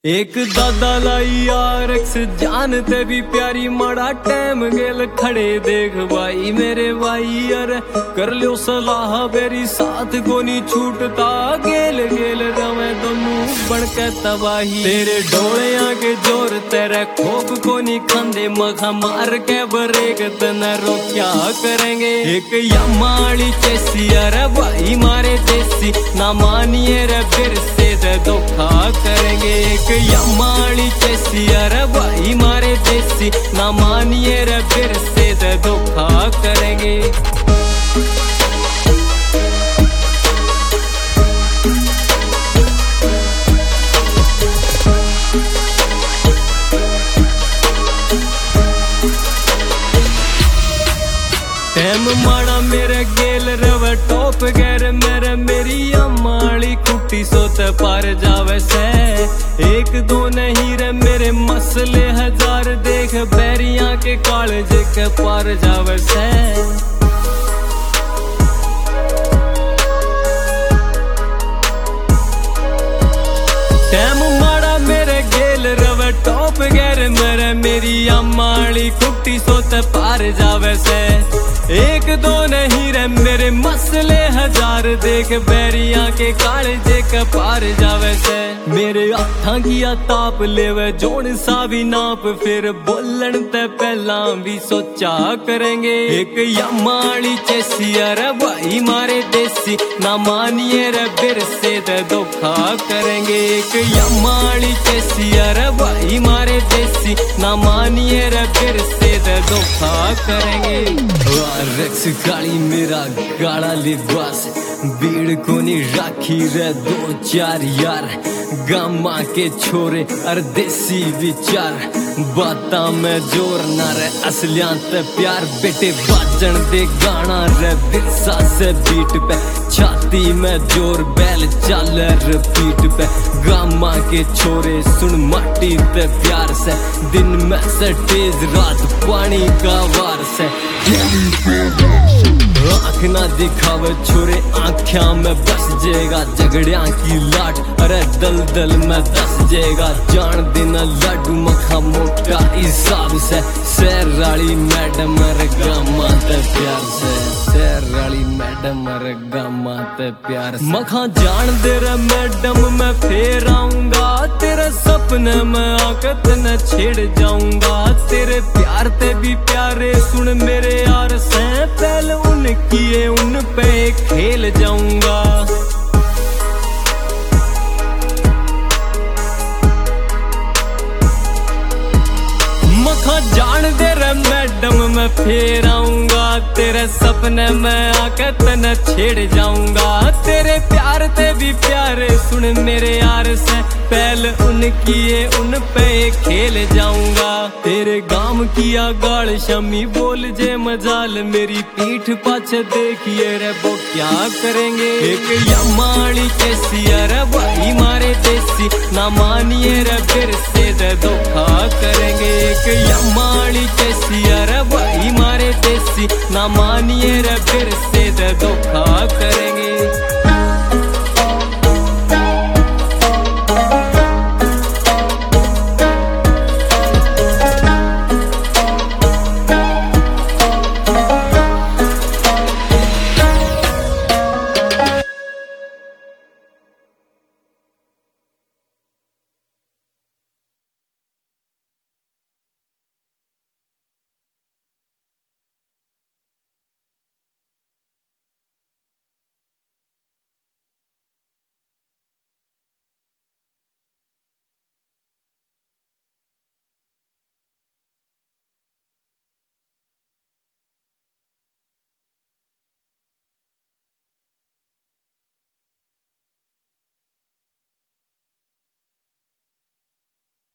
एक दादा लाई RX जानते भी प्यारी माड़ा टाइम गेल खड़े देख भाई मेरे भाई अरे कर लो सलाह मेरी साथ कोनी छूटता गेल गेल रवे दोनों बन के तबाही तेरे डोले आगे जोर तेरे खोप कोनी खंदे मखा मार के ब्रेक तना रो क्या करेंगे एक यमाड़ी चेसी अरे भाई मारे देसी ना मानिए रे फिर से धोखा करेंगे एक यमाड़ी चेसी अरे भाई मारे देसी ना मानिए रे फिर से धोखा करेंगे। टाइम माड़ा मेरे गेल रवे टॉप गैर मेरे मेरी अम्माड़ी कुटी सोत पार जावे से एक दो नहीं रे मेरे मसले हजार देख बैरिया के कालज के पार जावे से टाइम माड़ा मेरे गेल रवे टॉप गैर मेरे मेरी अम्माड़ी कुटी सोत पार जावे से एक दो नहीं रे मेरे मसले हजार देख बैरिया के कालजे के पार जावे से मेरे अखा किया ताप लेवे जोड़ सा भी नाप फिर बोलन ते पहला भी सोचा करेंगे एक यमाड़ी चेसी अरे भाई मारे देसी ना मानिए रे फिर से धोखा करेंगे एक यमाड़ी चेसी अरे भाई मारे देसी ना मानिए रे फिर से धोखा करेंगे। RX गाड़ी मेरा गाड़ा लिबास भीड़ कोनी राखी रे दो चार यार गामा के छोरे अर देसी विचार बाता में जोर ना रे असलियां ते प्यार बेटे बाजन दे गाना रे दिसा से बीट पे छाती में जोर बैल चल रिपीट पे गामा के छोरे सुन माटी ते प्यार से दिन में से तेज रात पानी का वार से आँख ना दिखावे छोरे आँखिया में बस जाएगा झगड़िया की लाट अरे दल दल में दस जाएगा जान देना लाडू मखा मोटा हिसाब से सैर राली मैडम गामा ते प्यार से सैर राली मैडम गामा ते प्यार से मखा जान दे रे मैडम मैं फिर आऊंगा तेरे सपने में आकत न छेड़ जाऊंगा तेरे प्यार ते भी प्यारे सुन मेरे यार से पहले उन किए उन पे खेल जाऊंगा मखा जान दे रे मैडम मैं फिर आऊंगा तेरे सपने में आकर तन छेड़ जाऊंगा तेरे प्यार ते भी प्यारे सुन मेरे यार से पहले उन किए उन पे खेल जाऊंगा तेरे गाम किया गाल शमी बोल जे मजाल मेरी पीठ पाछे देखिए रे वो क्या करेंगे एक यमाड़ी चेसी अरे भाई मारे देसी ना मानिए रे फिर से धोखा करेंगे एक यमाड़ी चेसी अरे भाई मारे देसी ना मानिए रे फिर से धोखा करेंगे।